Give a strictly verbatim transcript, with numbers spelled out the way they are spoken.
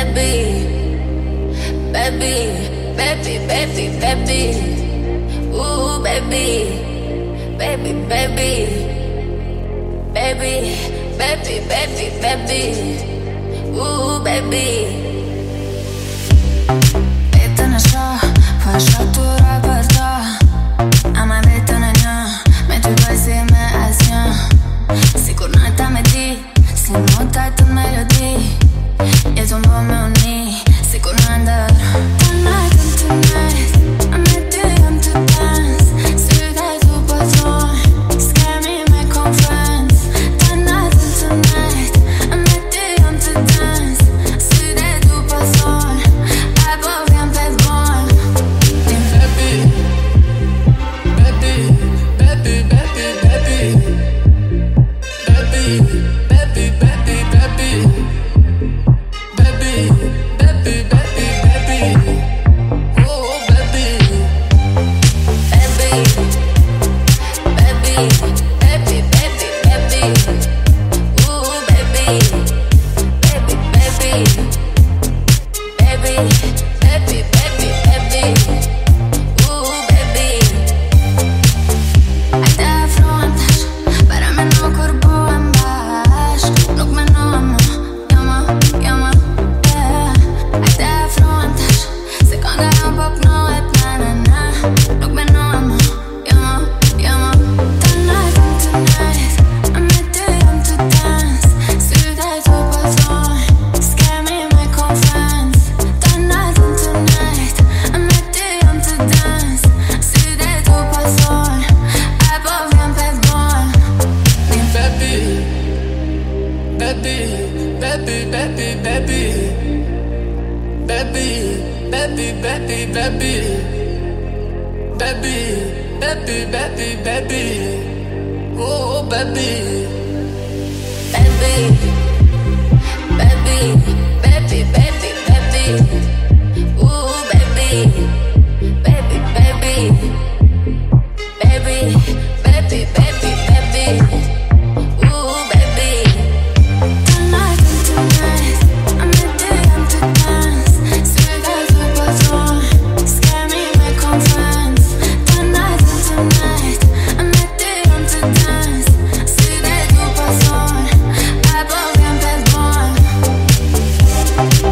baby, baby, baby, baby, baby. Ooh, baby, baby, baby, baby, baby, baby, baby. Ooh, baby. Это наша фашатура борта. Am avut un año, mais tu dois aimer Asien. Sigur n-ai ta meti, si nu tai tot melodii. E ton beau me uni, sigur n-ai dar. Tonight and tonight, I'm ready, I'm to dance. Sudai după zon, scare me, make conference. Tonight and tonight, I'm ready, I'm to dance. Sudai după zon, apropiam pe bun. Baby, baby, baby, baby, baby, baby, baby, baby, baby, baby, baby, baby, baby, oh baby, Baby, baby, baby, baby, baby. Ooh, baby, baby, baby, baby, baby, baby, baby. Ooh, baby. Ai te afrontas, para mí no corpo en baix. Nuk me no amo, llama, llama, yeah. Ai te afrontas, se când am pop no et na na na. Nuk me no amo, llama, llama. Tonight and tonight, I'm ready, I'm to dance. Sudai după zon, scare me, make conference. Tonight and tonight, I'm ready, I'm to dance. Sudai după zon, apropiam pe bun. baby, baby, baby, baby, baby, baby, baby, baby, baby, baby, baby, baby, baby, oh baby. Baby, baby, baby, baby, baby. Ooh, baby, baby, baby, baby, baby, baby, baby. Ooh, baby. Tonight and tonight, I'm ready, I'm to dance. Sudai după zon, scare me, make conference. Tonight and tonight, I'm ready, I'm to dance. Sudai după zon, apropiam pe bun.